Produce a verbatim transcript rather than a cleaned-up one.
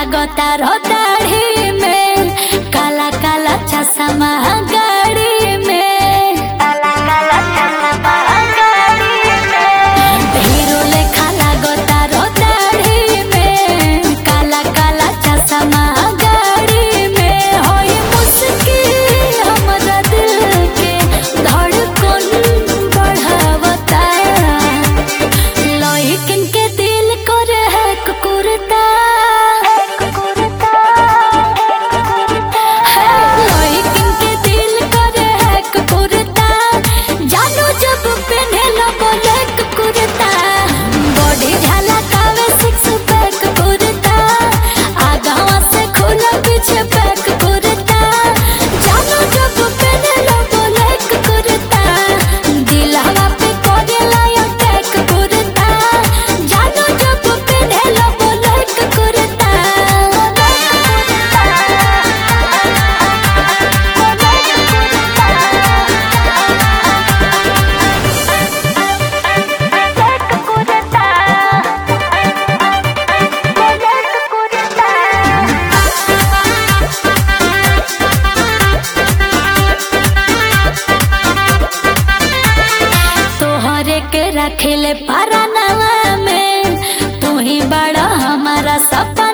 लागता रो दाढ़ी में, काला काला चश्मा गाड़ी में, काला काला चश्मा गाड़ी में, हीरो लेखा लागता रो दाढ़ी में, काला काला चश्मा गाड़ी में। होई मुश्किल हमरा दिल के धड़कन बढ़ावता, लइकन के दिल करे है कुकुरता, लइकन के दिल करे है कुकुरता, जानो जब पहनेला बोले कुकुरता, बॉडी झलकावे सिक्स पैक कुकुरता, आगावा से खुला पीछे पैक कुकुरता, जानो जब पहनेला बोले कुकुरता, दिलवा पे कोडेला अटैक कुकुरता, जानो जब पहनेला बोले कुकुरता। तोहरे के रखेले पारानवा में, तू ही बड़ा हमारा सपना।